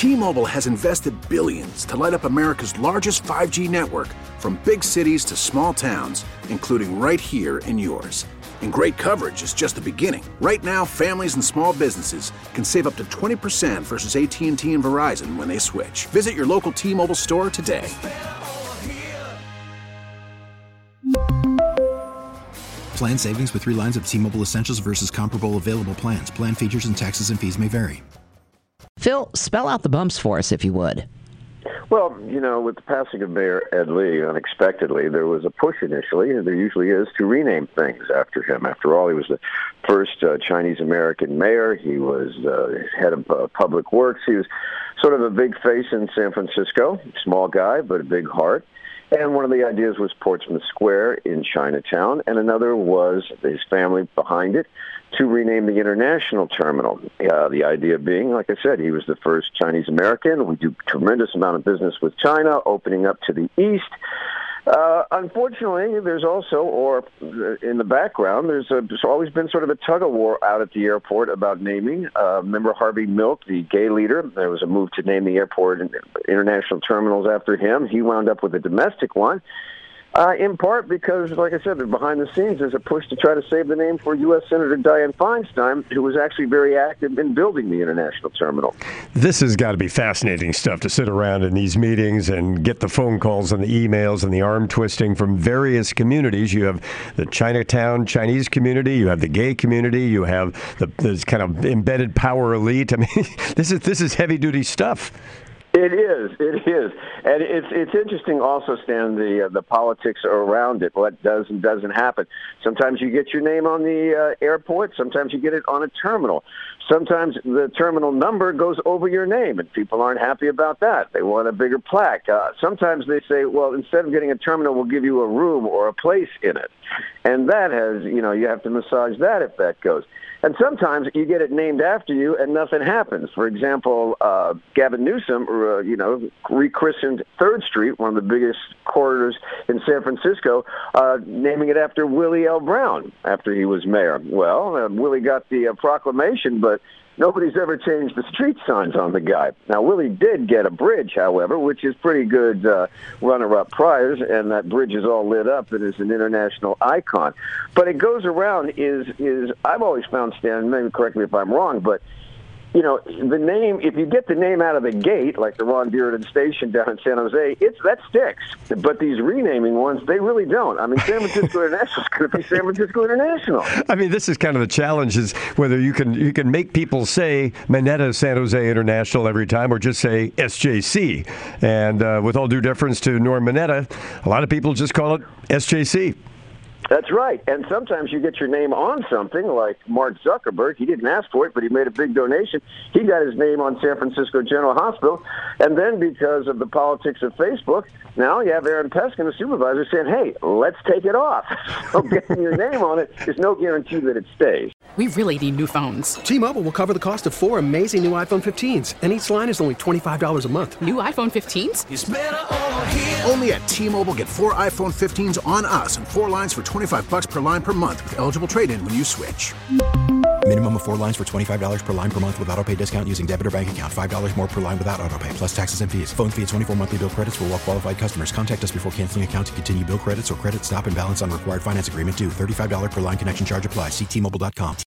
T-Mobile has invested billions to light up America's largest 5G network, from big cities to small towns, including right here in yours. And great coverage is just the beginning. Right now, families and small businesses can save up to 20% versus AT&T and Verizon when they switch. Visit your local T-Mobile store today. Plan savings with 3 lines of T-Mobile Essentials versus comparable available plans. Plan features and taxes and fees may vary. Phil, spell out the bumps for us, if you would. Well, with the passing of Mayor Ed Lee, unexpectedly, there was a push initially, and there usually is, to rename things after him. After all, he was the first Chinese-American mayor. He was head of public works. He was sort of a big face in San Francisco, small guy, but a big heart. And one of the ideas was Portsmouth Square in Chinatown, and another was his family behind it, to rename the International Terminal. The idea being, like I said, he was the first Chinese-American. We do a tremendous amount of business with China, opening up to the east. Unfortunately, there's also, or in the background, there's always been sort of a tug-of-war out at the airport about naming. Remember Harvey Milk, the gay leader? There was a move to name the airport and international terminals after him. He wound up with a domestic one. In part because, like I said, behind the scenes, there's a push to try to save the name for U.S. Senator Dianne Feinstein, who was actually very active in building the international terminal. This has got to be fascinating stuff to sit around in these meetings and get the phone calls and the emails and the arm twisting from various communities. You have the Chinatown Chinese community, you have the gay community, you have this kind of embedded power elite. I mean, this is heavy-duty stuff. It is, and it's interesting also, Stan, the politics around it. What does and doesn't happen. Sometimes you get your name on the airport. Sometimes you get it on a terminal. Sometimes the terminal number goes over your name, and people aren't happy about that. They want a bigger plaque. Sometimes they say, well, instead of getting a terminal, we'll give you a room or a place in it, and that has, you have to massage that if that goes. And sometimes you get it named after you and nothing happens. For example, Gavin Newsom, rechristened 3rd Street, one of the biggest corridors in San Francisco, naming it after Willie L. Brown after he was mayor. Well, Willie got the proclamation, but nobody's ever changed the street signs on the guy. Now, Willie did get a bridge, however, which is pretty good runner-up prize, and that bridge is all lit up and is an international icon. But it goes around is I've always found, Stan, maybe correct me if I'm wrong, but the name, if you get the name out of the gate, like the Ron Dearden Station down in San Jose, that sticks. But these renaming ones, they really don't. I mean, San Francisco International is going to be San Francisco International. I mean, this is kind of the challenge, is whether you can make people say Mineta San Jose International every time, or just say SJC. And with all due deference to Norm Mineta, a lot of people just call it SJC. That's right. And sometimes you get your name on something, like Mark Zuckerberg. He didn't ask for it, but he made a big donation. He got his name on San Francisco General Hospital. And then because of the politics of Facebook, now you have Aaron Peskin, the supervisor, saying, hey, let's take it off. So getting your name on it is no guarantee that it stays. We really need new phones. T-Mobile will cover the cost of 4 amazing new iPhone 15s, and each line is only $25 a month. New iPhone 15s? It's better over here. Only at T-Mobile, get 4 iPhone 15s on us and 4 lines for $25 per line per month with eligible trade-in when you switch. Minimum of 4 lines for $25 per line per month with autopay discount using debit or bank account. $5 more per line without autopay, plus taxes and fees. Phone fee at 24 monthly bill credits for well-qualified customers. Contact us before canceling account to continue bill credits or credit stop and balance on required finance agreement due. $35 per line connection charge applies. See T-Mobile.com.